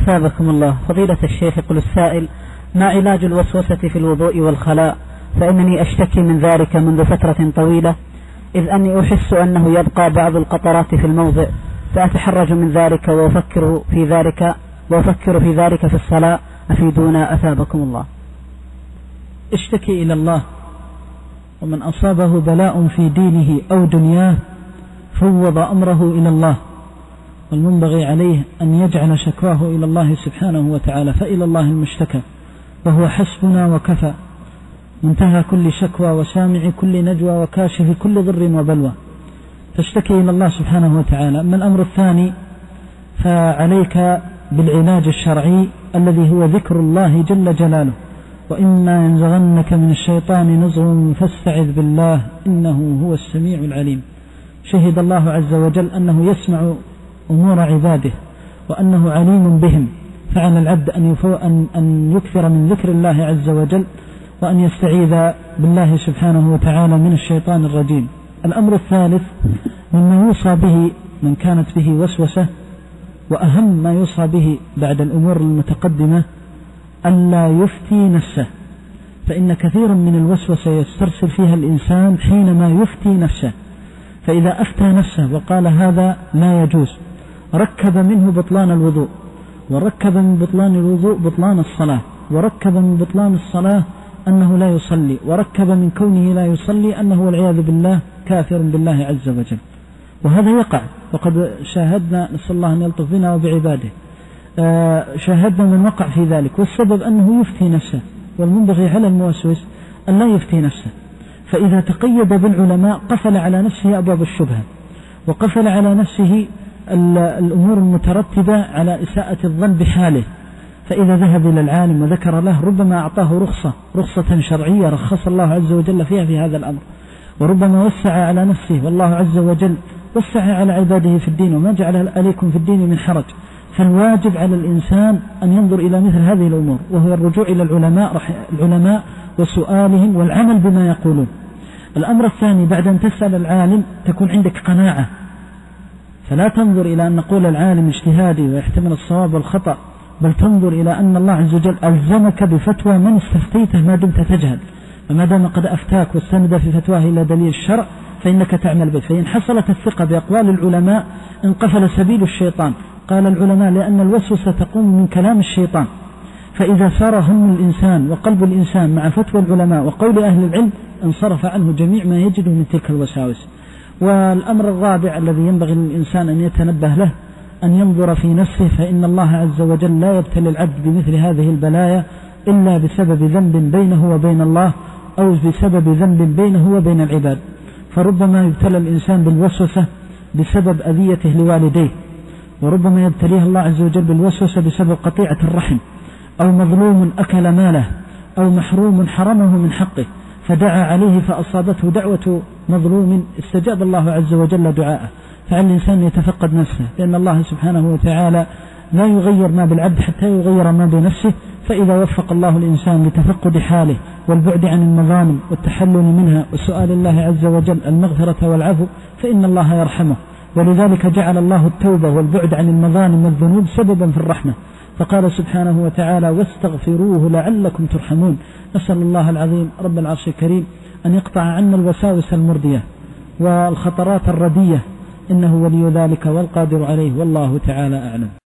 أثابكم الله. فضيلة الشيخ، يقول السائل: ما علاج الوسوسة في الوضوء والخلاء؟ فإنني أشتكي من ذلك منذ فترة طويلة، إذ أني أحس أنه يبقى بعض القطرات في الموضع، فأتحرج من ذلك وأفكر في ذلك في الصلاة. أفيدونا أثابكم الله. اشتكي إلى الله، ومن أصابه بلاء في دينه أو دنياه فوض أمره إلى الله، والمنبغي عليه أن يجعل شكواه إلى الله سبحانه وتعالى، فإلى الله المشتكى وهو حسبنا وكفى، منتهى كل شكوى وسامع كل نجوى وكاشف كل ضر وبلوى، فاشتكي إلى الله سبحانه وتعالى. أما الأمر الثاني فعليك بالعلاج الشرعي الذي هو ذكر الله جل جلاله، وإما ينزغنك من الشيطان نزغ فاستعذ بالله إنه هو السميع العليم. شهد الله عز وجل أنه يسمع أمور عباده وأنه عليم بهم، فعلى العبد أن يكثر من ذكر الله عز وجل، وأن يستعيذ بالله سبحانه وتعالى من الشيطان الرجيم. الأمر الثالث مما يوصى به من كانت به وسوسة، وأهم ما يوصى به بعد الأمور المتقدمة، ألا يفتي نفسه، فإن كثيرا من الوسوسة يسترسل فيها الإنسان حينما يفتي نفسه، فإذا أفتى نفسه وقال هذا لا يجوز ركب منه بطلان الوضوء، وركب من بطلان الوضوء بطلان الصلاة، وركب من بطلان الصلاة أنه لا يصلي، وركب من كونه لا يصلي أنه والعياذ بالله كافر بالله عز وجل. وهذا يقع، وقد شاهدنا، نسأل الله أن يلطف بنا وبعباده، شاهدنا من وقع في ذلك، والسبب أنه يفتي نفسه، والمنبغي على الموسوس أن لا يفتي نفسه، فإذا تقيد بالعلماء قفل على نفسه أبواب الشبهة، وقفل على نفسه الأمور المترتبة على إساءة الظن بحاله. فإذا ذهب إلى العالم وذكر له، ربما أعطاه رخصة شرعية رخص الله عز وجل فيها في هذا الأمر، وربما وسع على نفسه، والله عز وجل وسع على عباده في الدين، وما جعل عليكم في الدين من حرج. فالواجب على الإنسان أن ينظر إلى مثل هذه الأمور، وهو الرجوع إلى العلماء وسؤالهم والعمل بما يقولون. الأمر الثاني، بعد أن تسأل العالم تكون عندك قناعة، فلا تنظر إلى أن نقول العالم اجتهادي ويحتمل الصواب والخطأ، بل تنظر إلى أن الله عز وجل ألزمك بفتوى من استفتيته ما دمت تجهل، فما دام قد أفتاك واستند في فتواه إلى دليل الشرع فإنك تعمل به. فإن حصلت الثقة بأقوال العلماء انقفل سبيل الشيطان. قال العلماء لأن الوسوسة تقوم من كلام الشيطان، فإذا سار هم الإنسان وقلب الإنسان مع فتوى العلماء وقول أهل العلم انصرف عنه جميع ما يجده من تلك الوساوس. والأمر الرابع الذي ينبغي للإنسان أن يتنبه له، أن ينظر في نفسه، فإن الله عز وجل لا يبتلي العبد بمثل هذه البلايا إلا بسبب ذنب بينه وبين الله، أو بسبب ذنب بينه وبين العباد. فربما يبتلى الإنسان بالوسوسة بسبب أذيته لوالديه، وربما يبتليه الله عز وجل بالوسوسة بسبب قطيعة الرحم، أو مظلوم أكل ماله، أو محروم حرمه من حقه فدعا عليه فأصابته دعوة مظلوم استجاب الله عز وجل دعاءه. فعلى الإنسان يتفقد نفسه، لأن الله سبحانه وتعالى لا يغير ما بالعبد حتى يغير ما بنفسه. فإذا وفق الله الإنسان لتفقد حاله والبعد عن المظالم والتحلل منها وسؤال الله عز وجل المغفرة والعفو، فإن الله يرحمه. ولذلك جعل الله التوبة والبعد عن المظالم والذنوب سببا في الرحمة، فقال سبحانه وتعالى واستغفروه لعلكم ترحمون. نسأل الله العظيم رب العرش الكريم أن يقطع عنا الوساوس المردية والخطرات الردية، إنه ولي ذلك والقادر عليه، والله تعالى أعلم.